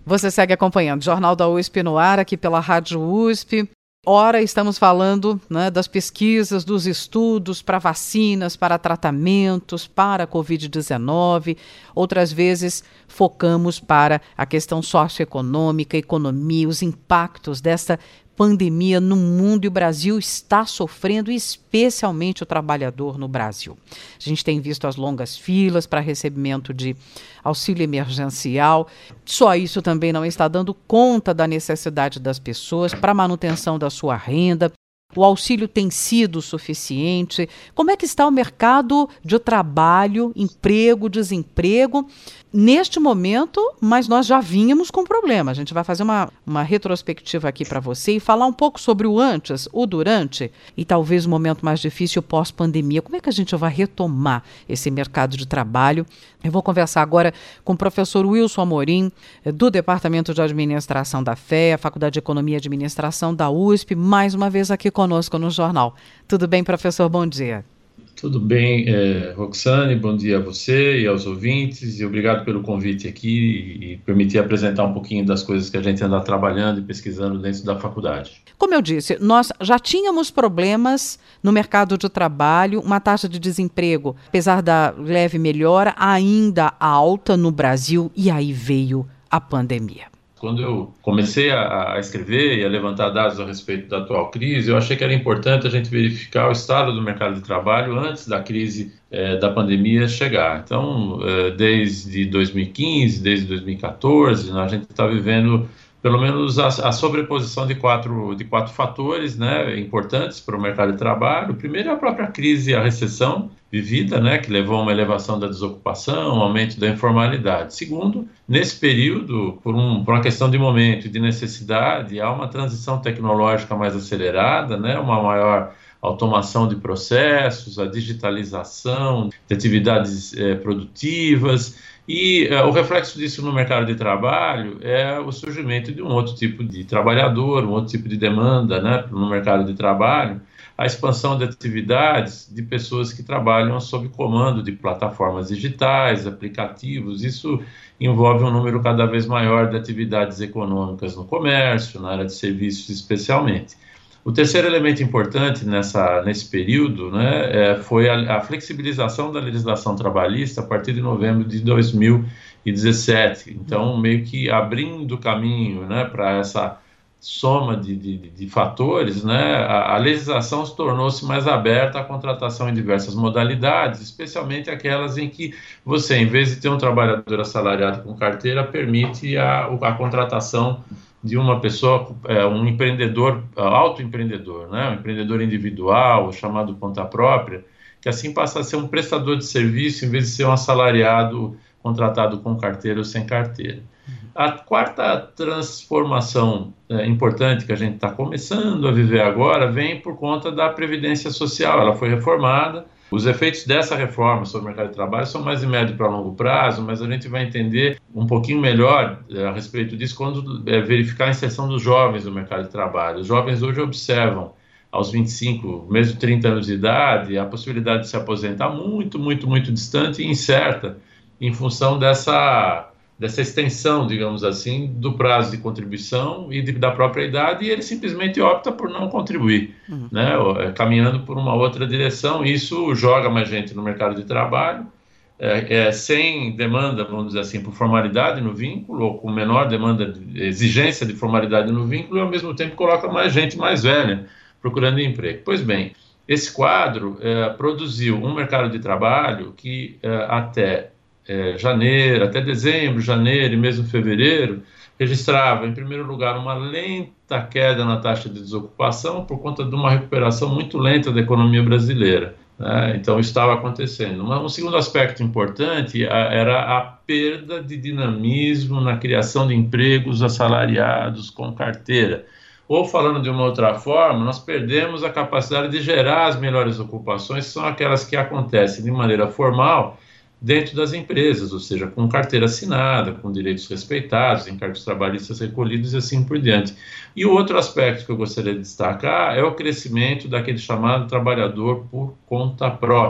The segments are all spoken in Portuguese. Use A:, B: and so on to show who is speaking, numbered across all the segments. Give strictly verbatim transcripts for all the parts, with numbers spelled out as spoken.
A: Você segue acompanhando o Jornal da U S P no ar, aqui pela Rádio U S P. Ora, estamos falando, né, das pesquisas, dos estudos para vacinas, para tratamentos, para a covid dezenove. Outras vezes focamos para a questão socioeconômica, economia, os impactos dessa pandemia no mundo, e o Brasil está sofrendo, especialmente o trabalhador no Brasil. A gente tem visto as longas filas para recebimento de auxílio emergencial. Só isso também não está dando conta da necessidade das pessoas para a manutenção da sua renda. O auxílio tem sido suficiente? Como é que está o mercado de trabalho, emprego, desemprego neste momento? Mas nós já vínhamos com problema. A gente vai fazer uma, uma retrospectiva aqui para você e falar um pouco sobre o antes, o durante e talvez o momento mais difícil pós-pandemia. Como é que a gente vai retomar esse mercado de trabalho? Eu vou conversar agora com o professor Wilson Amorim, do Departamento de Administração da F E A, Faculdade de Economia e Administração da U S P, mais uma vez aqui conosco no jornal. Tudo bem, professor? Bom dia.
B: Tudo bem, é, Roxane, bom dia a você e aos ouvintes, e obrigado pelo convite aqui e permitir apresentar um pouquinho das coisas que a gente anda trabalhando e pesquisando dentro da faculdade.
A: Como eu disse, nós já tínhamos problemas no mercado de trabalho, uma taxa de desemprego, apesar da leve melhora, ainda alta no Brasil, e aí veio a pandemia.
B: Quando eu comecei a, a escrever e a levantar dados a respeito da atual crise, eu achei que era importante a gente verificar o estado do mercado de trabalho antes da crise eh, da pandemia chegar. Então, eh, desde dois mil e quinze, desde dois mil e quatorze, a gente está vivendo pelo menos a, a sobreposição de quatro, de quatro fatores, né, importantes para o mercado de trabalho. O primeiro é a própria crise, a recessão vivida, né, que levou a uma elevação da desocupação, um aumento da informalidade. Segundo, nesse período, por, um, por uma questão de momento e de necessidade, há uma transição tecnológica mais acelerada, né, uma maior automação de processos, a digitalização de atividades eh, produtivas. E uh, o reflexo disso no mercado de trabalho é o surgimento de um outro tipo de trabalhador, um outro tipo de demanda, né, no mercado de trabalho, a expansão de atividades de pessoas que trabalham sob comando de plataformas digitais, aplicativos. Isso envolve um número cada vez maior de atividades econômicas no comércio, na área de serviços especialmente. O terceiro elemento importante nessa, nesse período, né, é, foi a, a flexibilização da legislação trabalhista a partir de novembro de dois mil e dezessete. Então, meio que abrindo caminho, né, para essa soma de, de, de fatores, né, a, a legislação se tornou-se mais aberta à contratação em diversas modalidades, especialmente aquelas em que você, em vez de ter um trabalhador assalariado com carteira, permite a, a contratação de uma pessoa, é, um empreendedor, autoempreendedor, né, um empreendedor individual, chamado conta própria, que assim passa a ser um prestador de serviço em vez de ser um assalariado contratado com carteira ou sem carteira. A quarta transformação é, importante que a gente está começando a viver agora vem por conta da Previdência Social. Ela foi reformada. Os efeitos dessa reforma sobre o mercado de trabalho são mais de médio para longo prazo, mas a gente vai entender um pouquinho melhor é, a respeito disso quando é, verificar a inserção dos jovens no mercado de trabalho. Os jovens hoje observam, aos vinte e cinco, mesmo trinta anos de idade, a possibilidade de se aposentar muito, muito, muito distante e incerta em função dessa, dessa extensão, digamos assim, do prazo de contribuição e de, da própria idade, e ele simplesmente opta por não contribuir, uhum. né, caminhando por uma outra direção. Isso joga mais gente no mercado de trabalho, é, é, sem demanda, vamos dizer assim, por formalidade no vínculo, ou com menor demanda, de, exigência de formalidade no vínculo, e ao mesmo tempo coloca mais gente mais velha procurando emprego. Pois bem, esse quadro é, produziu um mercado de trabalho que é, até É, janeiro, até dezembro, janeiro e mesmo fevereiro, registrava, em primeiro lugar, uma lenta queda na taxa de desocupação por conta de uma recuperação muito lenta da economia brasileira, né? Então, isso estava acontecendo. Um segundo aspecto importante era a perda de dinamismo na criação de empregos assalariados com carteira. Ou, falando de uma outra forma, nós perdemos a capacidade de gerar as melhores ocupações, que são aquelas que acontecem de maneira formal dentro das empresas, ou seja, com carteira assinada, com direitos respeitados, encargos trabalhistas recolhidos e assim por diante. E o outro aspecto que eu gostaria de destacar é o crescimento daquele chamado trabalhador por conta própria,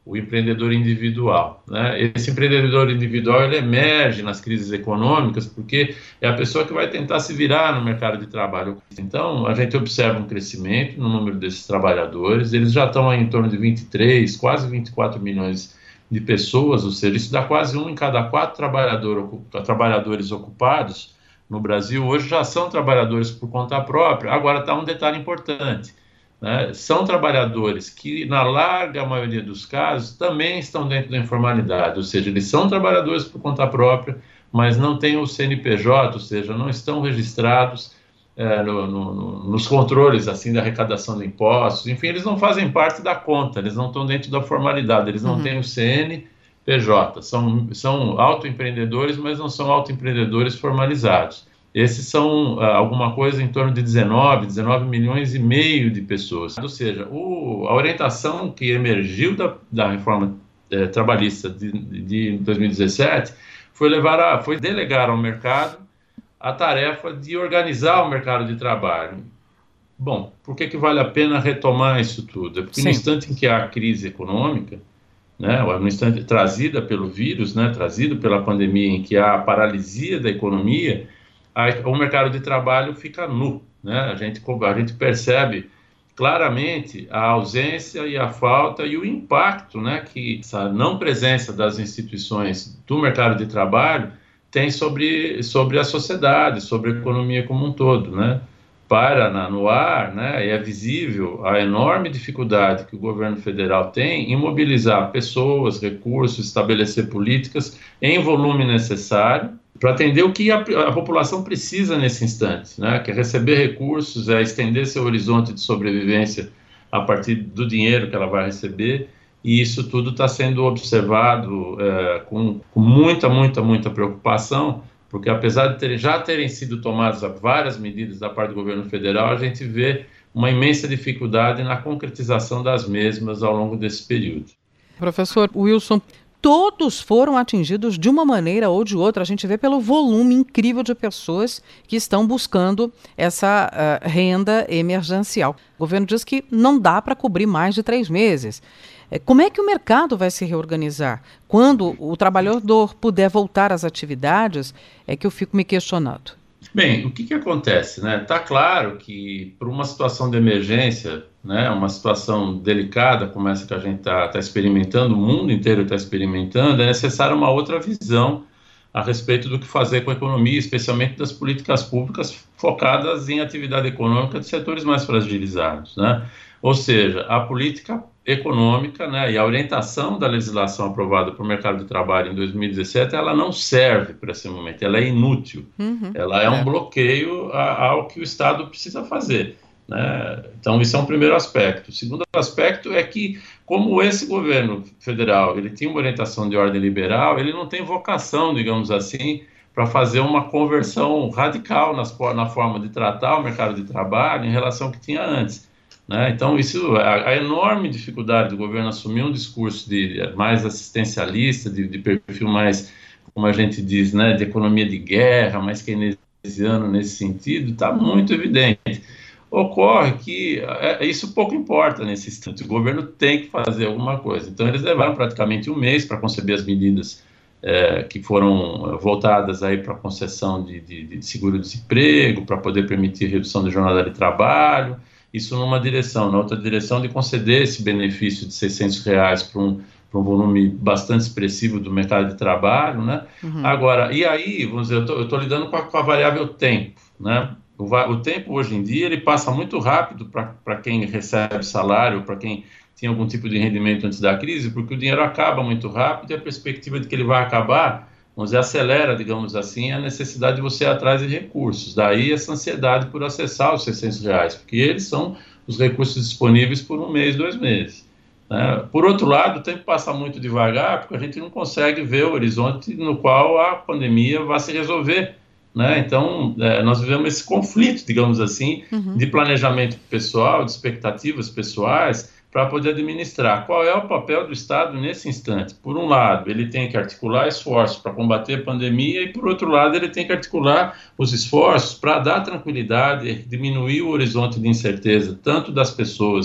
B: o empreendedor individual, né? Esse empreendedor individual, ele emerge nas crises econômicas porque é a pessoa que vai tentar se virar no mercado de trabalho. Então, a gente observa um crescimento no número desses trabalhadores, eles já estão aí em torno de vinte e três, quase vinte e quatro milhões de pessoas, ou seja, isso dá quase um em cada quatro trabalhador, trabalhadores ocupados no Brasil. Hoje já são trabalhadores por conta própria. Agora está um detalhe importante, né? São trabalhadores que, na larga maioria dos casos, também estão dentro da informalidade, ou seja, eles são trabalhadores por conta própria, mas não têm o C N P J, ou seja, não estão registrados é, no, no, nos controles assim, da arrecadação de impostos, enfim, eles não fazem parte da conta, eles não estão dentro da formalidade, eles não uhum. têm o C N P J, são, são autoempreendedores, mas não são autoempreendedores formalizados. Esses são uh, alguma coisa em torno de dezenove, dezenove milhões e meio de pessoas. Ou seja, o, a orientação que emergiu da, da reforma eh, trabalhista de, de dois mil e dezessete foi, levar a, foi delegar ao mercado a tarefa de organizar o mercado de trabalho. Bom, por que, que vale a pena retomar isso tudo? É porque Sim. no instante em que há a crise econômica, né, no instante trazida pelo vírus, né, trazido pela pandemia, em que há a paralisia da economia, o mercado de trabalho fica nu, né? A gente, a gente percebe claramente a ausência e a falta e o impacto, né, que essa não presença das instituições do mercado de trabalho tem sobre, sobre a sociedade, sobre a economia como um todo, né? Para na, no ar, né, é visível a enorme dificuldade que o governo federal tem em mobilizar pessoas, recursos, estabelecer políticas em volume necessário para atender o que a, a população precisa nesse instante, né? Que é receber recursos, é estender seu horizonte de sobrevivência a partir do dinheiro que ela vai receber, e isso tudo está sendo observado é, com, com muita, muita, muita preocupação, porque apesar de ter, já terem sido tomadas várias medidas da parte do governo federal, a gente vê uma imensa dificuldade na concretização das mesmas ao longo desse período.
A: Professor Wilson, todos foram atingidos de uma maneira ou de outra. A gente vê pelo volume incrível de pessoas que estão buscando essa uh, renda emergencial. O governo diz que não dá para cobrir mais de três meses. Como é que o mercado vai se reorganizar? Quando o trabalhador puder voltar às atividades, é que eu fico me questionando.
B: Bem, o que, que acontece, né? Está claro que, por uma situação de emergência, né, uma situação delicada como essa que a gente está tá experimentando, o mundo inteiro está experimentando, é necessária uma outra visão a respeito do que fazer com a economia, especialmente das políticas públicas focadas em atividade econômica de setores mais fragilizados, né? Ou seja, a política econômica, né, e a orientação da legislação aprovada para o mercado de trabalho em dois mil e dezessete, ela não serve para esse momento, ela é inútil, uhum. ela é um bloqueio a, ao que o Estado precisa fazer, né? Então, isso é um primeiro aspecto. O segundo aspecto é que, como esse governo federal ele tinha uma orientação de ordem liberal, ele não tem vocação, digamos assim, para fazer uma conversão radical nas, na forma de tratar o mercado de trabalho em relação ao que tinha antes. Né? Então, isso, a, a enorme dificuldade do governo assumir um discurso de, mais assistencialista, de, de perfil mais, como a gente diz, né, de economia de guerra, mais keynesiano nesse sentido, está muito evidente. Ocorre que é, isso pouco importa nesse instante, o governo tem que fazer alguma coisa. Então, eles levaram praticamente um mês para conceber as medidas é, que foram voltadas para a concessão de, de, de seguro-desemprego, para poder permitir redução de jornada de trabalho. Isso numa direção, na outra direção de conceder esse benefício de seiscentos reais para um, para um volume bastante expressivo do mercado de trabalho, né? Uhum. Agora, e aí, vamos dizer, eu estou lidando com a, com a variável tempo, né? O, o tempo hoje em dia, ele passa muito rápido para quem recebe salário, para quem tinha algum tipo de rendimento antes da crise, porque o dinheiro acaba muito rápido e a perspectiva de que ele vai acabar, vamos dizer, acelera, digamos assim, a necessidade de você ir atrás de recursos. Daí essa ansiedade por acessar os seiscentos reais, porque eles são os recursos disponíveis por um mês, dois meses. Né? Por outro lado, o tempo passa muito devagar, porque a gente não consegue ver o horizonte no qual a pandemia vai se resolver. Né? Então, é, nós vivemos esse conflito, digamos assim, uhum. de planejamento pessoal, de expectativas pessoais, para poder administrar. Qual é o papel do Estado nesse instante? Por um lado, ele tem que articular esforços para combater a pandemia e, por outro lado, ele tem que articular os esforços para dar tranquilidade, diminuir o horizonte de incerteza, tanto das pessoas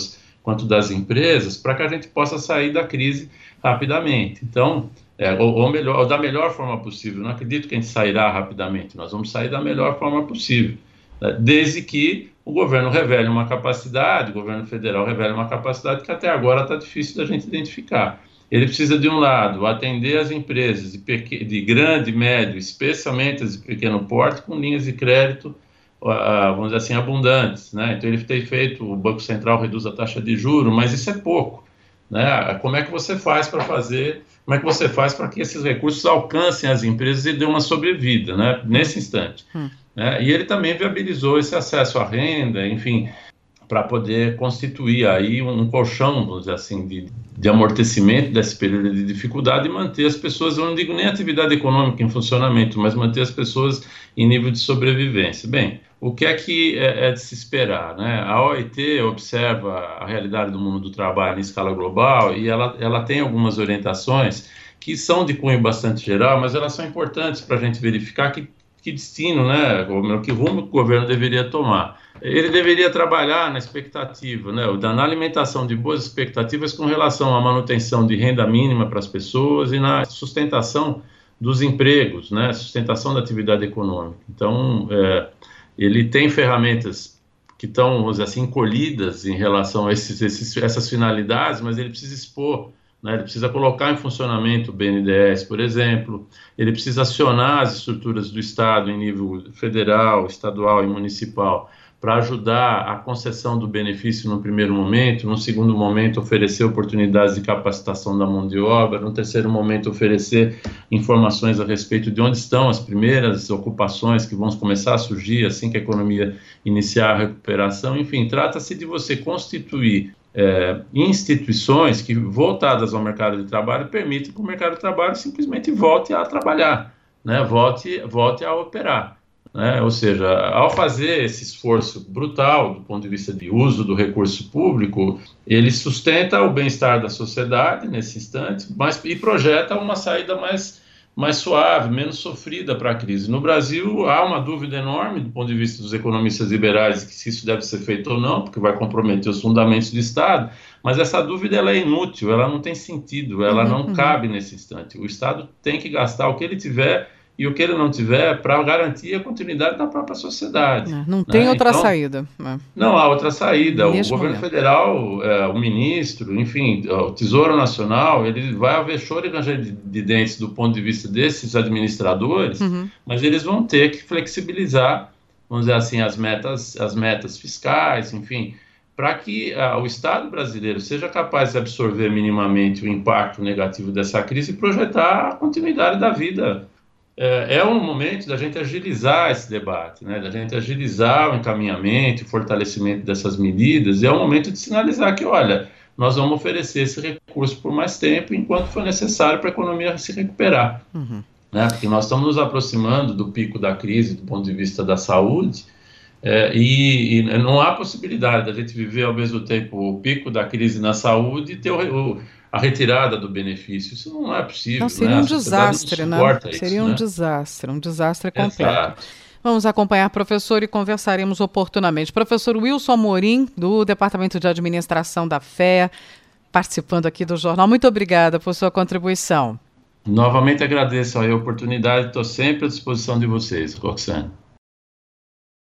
B: quanto das empresas, para que a gente possa sair da crise rapidamente. Então, é, ou, ou, melhor, ou da melhor forma possível. Não acredito que a gente sairá rapidamente, nós vamos sair da melhor forma possível, né? Desde que o governo revele uma capacidade, o governo federal revele uma capacidade que até agora está difícil da gente identificar. Ele precisa, de um lado, atender as empresas de, pequ... de grande, médio, especialmente as de pequeno porte, com linhas de crédito, uh, vamos dizer assim, abundantes, né? Então, ele tem feito, o Banco Central reduz a taxa de juros, mas isso é pouco, né? Como é que você faz para fazer, como é que você faz para que esses recursos alcancem as empresas e dêem uma sobrevida, né? Nesse instante. Hum. Né? E ele também viabilizou esse acesso à renda, enfim, para poder constituir aí um, um colchão, vamos dizer assim, de, de amortecimento desse período de dificuldade e manter as pessoas, eu não digo nem atividade econômica em funcionamento, mas manter as pessoas em nível de sobrevivência. Bem, o que é que é, é de se esperar, né? A O I T observa a realidade do mundo do trabalho em escala global e ela, ela tem algumas orientações que são de cunho bastante geral, mas elas são importantes para a gente verificar que, que destino, né, que rumo que o governo deveria tomar. Ele deveria trabalhar na expectativa, né, na alimentação de boas expectativas com relação à manutenção de renda mínima para as pessoas e na sustentação dos empregos, né, sustentação da atividade econômica. Então, é, ele tem ferramentas que estão, vamos dizer assim, encolhidas em relação a esses, esses, essas finalidades, mas ele precisa expor, né, ele precisa colocar em funcionamento o B N D E S, por exemplo, ele precisa acionar as estruturas do Estado em nível federal, estadual e municipal, para ajudar a concessão do benefício no primeiro momento, no segundo momento oferecer oportunidades de capacitação da mão de obra, no terceiro momento oferecer informações a respeito de onde estão as primeiras ocupações que vão começar a surgir assim que a economia iniciar a recuperação. Enfim, trata-se de você constituir é, instituições que, voltadas ao mercado de trabalho, permitam que o mercado de trabalho simplesmente volte a trabalhar, né? volte, volte a operar. Né? Ou seja, ao fazer esse esforço brutal do ponto de vista de uso do recurso público, ele sustenta o bem-estar da sociedade nesse instante, mas, e projeta uma saída mais, mais suave, menos sofrida para a crise. No Brasil, há uma dúvida enorme do ponto de vista dos economistas liberais que se isso deve ser feito ou não, porque vai comprometer os fundamentos do Estado, mas essa dúvida ela é inútil, ela não tem sentido, ela uhum, não uhum. cabe nesse instante. O Estado tem que gastar o que ele tiver e o que ele não tiver para garantir a continuidade da própria sociedade.
A: Não, não tem
B: né?
A: outra
B: então,
A: saída.
B: É. Não há outra saída.
A: Mesmo
B: o governo
A: momento.
B: federal, é, o ministro, enfim, o Tesouro Nacional, ele vai haver choro e ranger de, de dentes do ponto de vista desses administradores, uhum. mas eles vão ter que flexibilizar, vamos dizer assim, as metas, as metas fiscais, enfim, para que uh, o Estado brasileiro seja capaz de absorver minimamente o impacto negativo dessa crise e projetar a continuidade da vida. É um momento da gente agilizar esse debate, né? Da gente agilizar o encaminhamento, o fortalecimento dessas medidas, e é um momento de sinalizar que, olha, nós vamos oferecer esse recurso por mais tempo, enquanto for necessário para a economia se recuperar. Uhum. Né? Porque nós estamos nos aproximando do pico da crise do ponto de vista da saúde, é, e, e não há possibilidade da gente viver ao mesmo tempo o pico da crise na saúde e ter o, o a retirada do benefício. Isso não é possível.
A: Não, seria
B: né?
A: um desastre, né?
B: Isso,
A: seria um
B: né?
A: desastre, um desastre completo.
B: Exato.
A: Vamos acompanhar, professor, e conversaremos oportunamente. Professor Wilson Amorim, do Departamento de Administração da F E A, participando aqui do jornal. Muito obrigada por sua contribuição.
B: Novamente agradeço a oportunidade, estou sempre à disposição de vocês, Roxane.